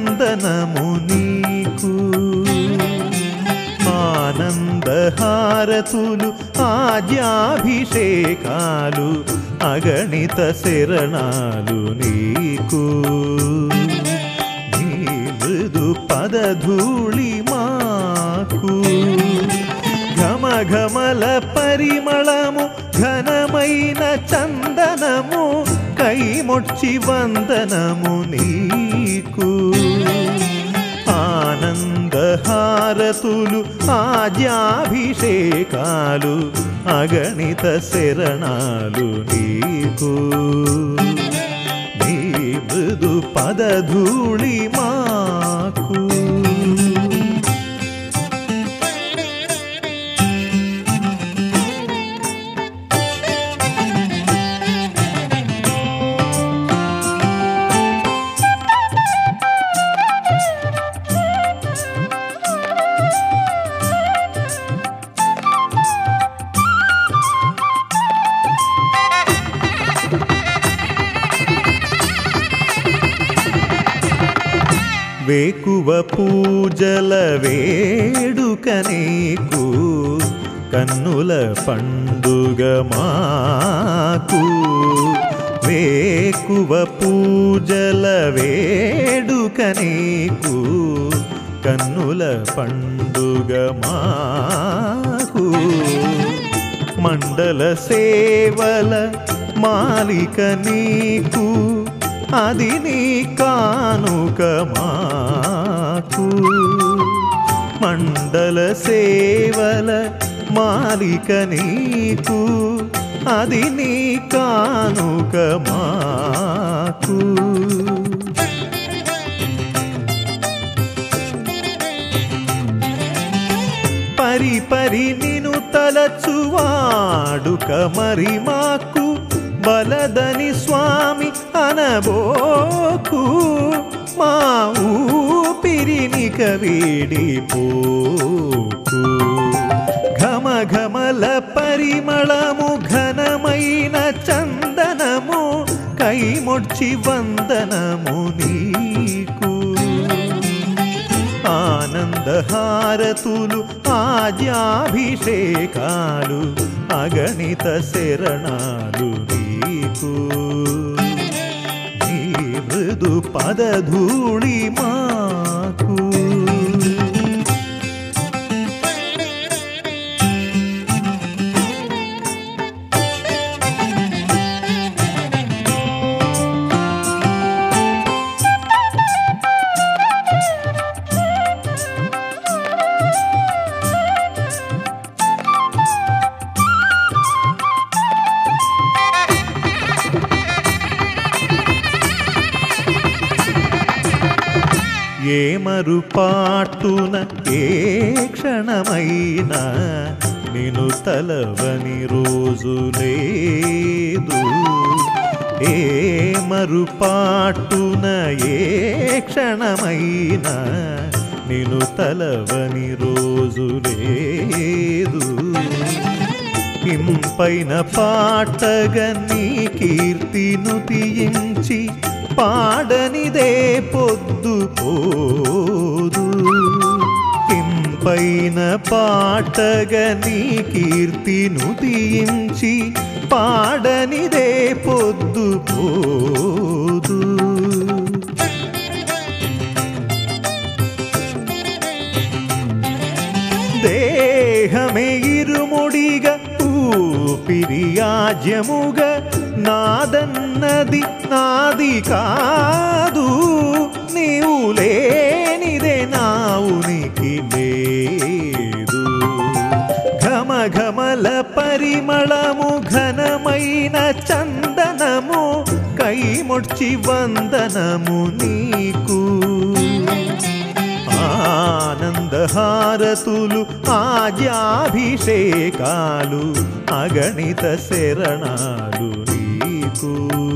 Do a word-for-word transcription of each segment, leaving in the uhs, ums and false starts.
వందనము నీకు. ఆనందహారతులు ఆజ్యాభిషేకాలు అగణిత శరణాలు నీకు. నీ మృదు పదధూళి మాకు. ఘమఘమల పరిమళము ఘనమైన చందనము కైమొచ్చి వందనము నీకు. ఆనందహారతులు ఆజ్యాభిషేకాలు అగణిత శరణాలు నీకు. నీ మృదు పదధూళి మాకు. వేకువ పూజల వేడుక నీకు. కన్నుల పండుగ మాకు. వేకువ పూజల వేడుక నీకు. కన్నుల పండుగ మాకు. మండల సేవల మాలిక నీకు. అది నీ కానుక మాకు. మండల సేవల మాలిక నీకు. అది నీ కానుక మాకు. పరి పరి నిను తలచువాడుక మరి మాకు. బలదని స్వామి అనబోకు. మా ఊపిరినిక వీడిపోకు. ఘమఘమల పరిమళము ఘనమైన చందనము కైమొచ్చి వందనము నీకు. ఆనందహారతులు ఆజ్యాభిషేకాలు అగణిత శరణాలు నీకు. నీ మృదు పదధూళి మాకు. ఏ మరుపాటున ఏ క్షణమైనా నిన్ను తలవని రోజు లేదు. ఏ మరుపాటున ఏ క్షణమైనా నిన్ను తలవని రోజు లేదు. ఇంపైన పాటగా నీ కీర్తిను తీయించి పాడనిదే పొద్దు పోదు. ఇంపైన పాటగా నీ కీర్తిను తీయించి పాడనిదే పొద్దు పోదు. దేహమే ఇరుముడిగా ఊపిరియాజ్యముగా నాదన్నది నాది కాదు. నీవు లేనిదే నా ఉనికి లేదు. ఘమఘమల పరిమళము ఘనమైన చందనము కైమొచ్చి వందనము నీకు. ఆనందహారతులు ఆజ్యాభిషేకాలు అగణిత శరణాలు నీకు.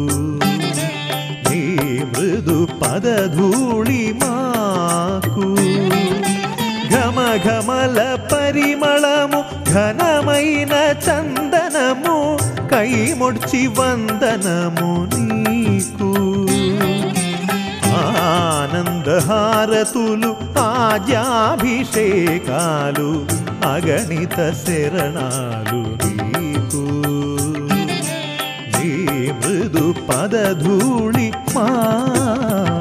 నీ మృదు పదధూళి మాకు. ఘమఘమల పరిమళము ఘనమైన చందనము కైమొచ్చి వందనము నీకు. ఆనందహారతులు ఆజ్యాభిషేకాలు అగణిత శరణాలు నీకు నీ మృదు పదధూళి మాకు